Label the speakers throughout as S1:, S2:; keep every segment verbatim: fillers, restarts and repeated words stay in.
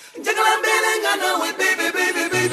S1: Njagala mbelenga nawe baby baby baby.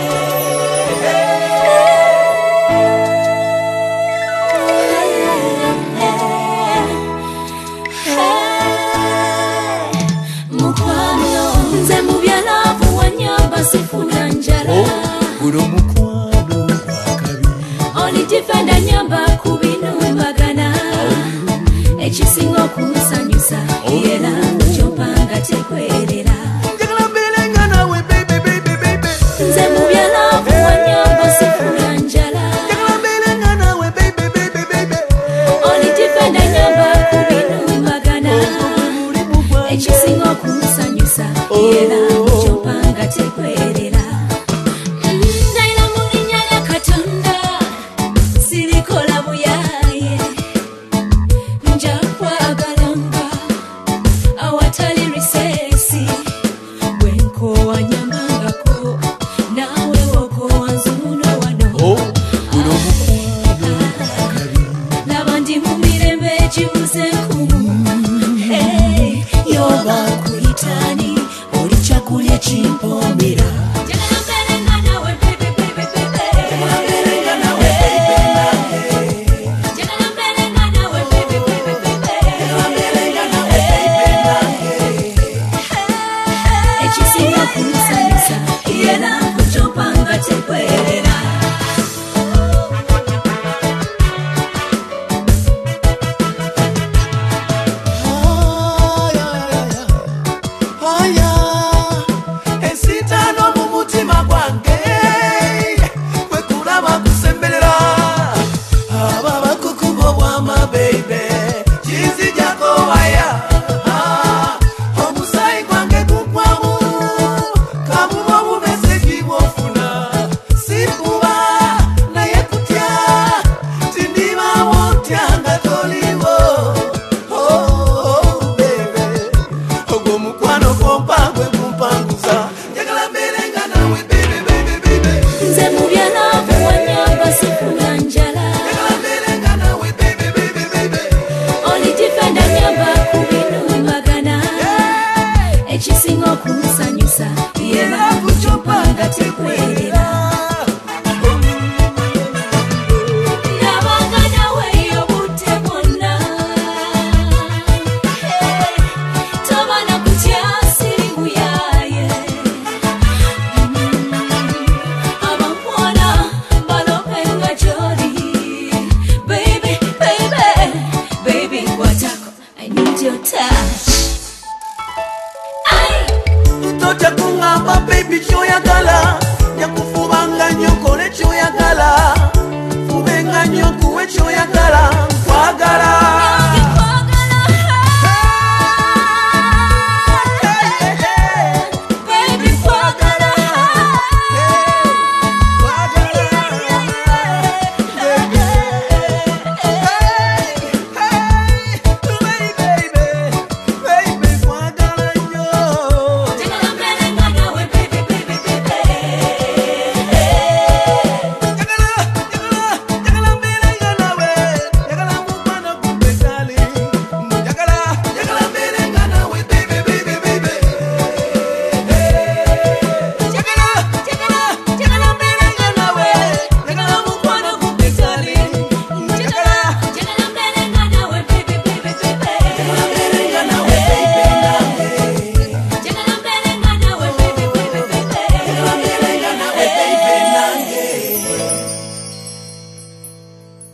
S2: Nze mu byalavu wanyamba sifuna njala.
S1: Guno mukwano wakabi.
S2: Olijifenda nyamba kubinumbagana. Ekisinga okunsanyusa era kyopanga tekwerera.
S1: Njagala mbelenga nawe baby baby baby.
S2: Nze mu byalavu wanyamba sifuna njala.
S1: Njagala mbelenga nawe baby baby baby.
S2: Olijifenda nyamba kubinumbagana. Ekisinga okunsanyusa era kyopanga tekwerera. Naila mu linnya lya Katonda sirikola buyaye. Nja kwagalanga awatali risesi. Bwenkowa nyambangako nawe wokowa nzuno wano.
S1: Guno mukwano wakabi.
S2: Laba ndi mu mirembe egibuze enkumu. Hey, yoba kuyitani oli kyakulya kimpomera. Njagala mbelenga nawe baby baby baby.
S1: Njagala mbelenga nawe baby nange.
S2: Njagala mbelenga nawe baby baby baby.
S1: Njagala mbelenga nawe baby nange.
S2: Ekisinga kunsanyusa era kyopanga tekwerera.
S1: Aya, esitano mu mutima gwange kwe kulaba kusemberera ababa kukubo bwama baby kizijako waya omusayi gwange gukwamu kabuba bumeze gibwofuna sifuba naye kutya tindibawo tyanga toliwo. Oh, baby. Ogwo mukwano kompangwe kumpanguza. Njagala mbelenga nawe baby baby baby.
S2: Nze mu byalavu wanyamba sifuna njala.
S1: Njagala mbelenga nawe baby baby baby.
S2: Olijifenda nyamba kubinumbagana. Ekisinga okunsanyusa era kyopanga tekwerera. Nabanga nawe obudde bwonna. Hey, toba na kutya siri buyaye. Abamwona balopenga gy'oli. Baby, baby, baby, kwatako, I need your touch. Ay!
S1: Toja kungamba baby kyoyagala nyakufubanga nnyo kole kyoyagala fubenga nnyo kuwe kyoyagala nkwagala.